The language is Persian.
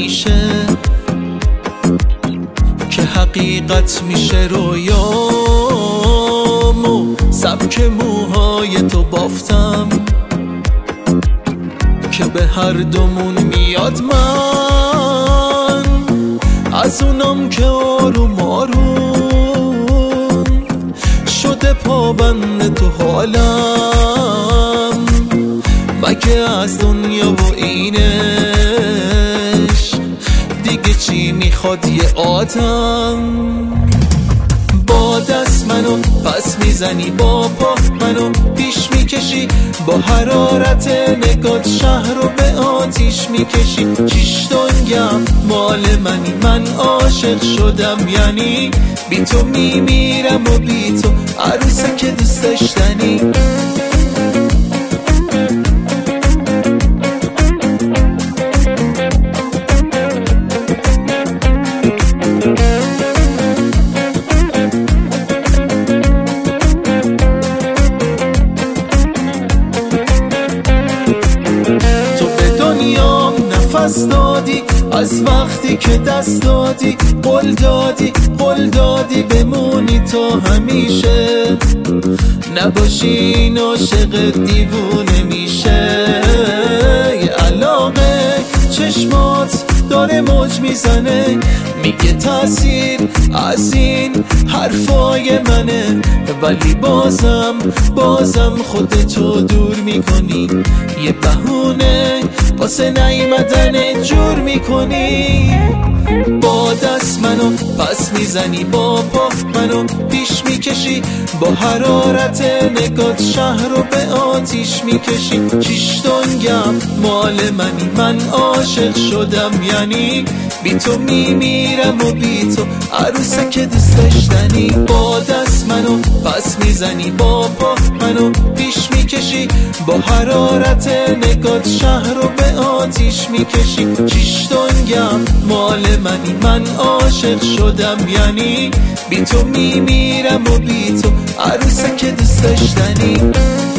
همیشه که حقیقت میشه رویامو سبک موهای تو بافتم که به هر دومون میاد من از اونم که آروم آروم شده پابند تو حالم مگه از دنیا و اینش دیگه چی میخواد یه آدم با دست منو پس میزنی با پا منو پیش میکشی با حرارت نگات شهر رو به آتیش میکشی چیش دنگم مال منی من عاشق شدم یعنی بی تو میمیرم و بی تو عروسه که دوست داشتنی دادی از وقتی که دست دادی قول دادی بمونی تا همیشه نباشی عاشق دیوونه میشه یه علاقه چشمات داره موج میزنه میگه تاثیر از این حرفای منه ولی بازم خودتو دور میکنی یه بهونه واسه نیومدن جور میکنی با دست منو پس میزنی با پا منو پیش میکشی با حرارت نگات شهر رو به آتیش میکشی چیش دنگم مال منی من عاشق شدم یعنی بی تو میمیرم و بی تو عروسه که دوست داشتنی با دست منو پس میزنی با پا منو پیش میکشی با حرارت نگات شهر رو به آتیش میکشی چیش دنگم مال منی من عاشق شدم یعنی بی تو میمیرم و بی تو عروسه که دوست داشتنی